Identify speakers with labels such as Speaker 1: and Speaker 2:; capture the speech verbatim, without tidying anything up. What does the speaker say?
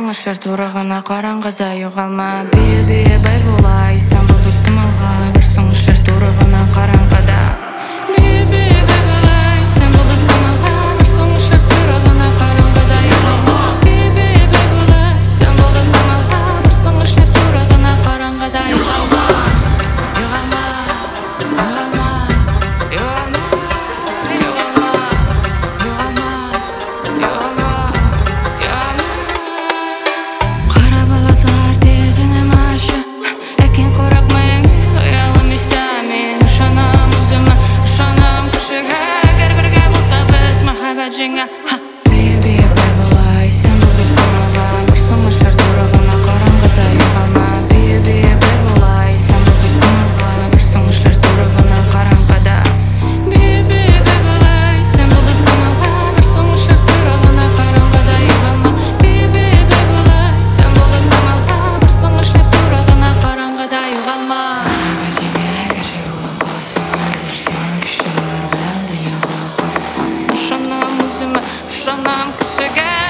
Speaker 1: барсың шер турагына караңгыда югалма. Бие бие бай болай, сен бул достум алга барсың шер турагына караңгыда. Бие бие бай болай, сен бул достум алга барсың шер турагына караңгыда югалма. Бие бие бай болай, сен бул достум алга барсың шер турагына караңгыда югалма. Югалма, югалма, югалма, югалма, югалма, югалма, югалма. Кара балатлар тезене машы, экен коракмай эми, уялым истемин. Ышанам өзүмө, ышанам кишиге, эгер бирге болсо биз махабат жеңе. Бие бие бай болай, сен бул достум алга барсың шер турагына караңгыда югалма. Бие бие бай болай, сен бул достум алга барсың шер турагына караңгыда. Бие бие бай болай, сен бул достум алга барсың шер турагына караңгыда югалма. Бие бие бай болай, сен бул достум алга барсың шер турагына караңгыда югалма. Махабат жеңе, кеше улап калсаң, булушсаң кишилер белән дөньяга карасаң. Ышанам өзүмө, ышанам кишиге.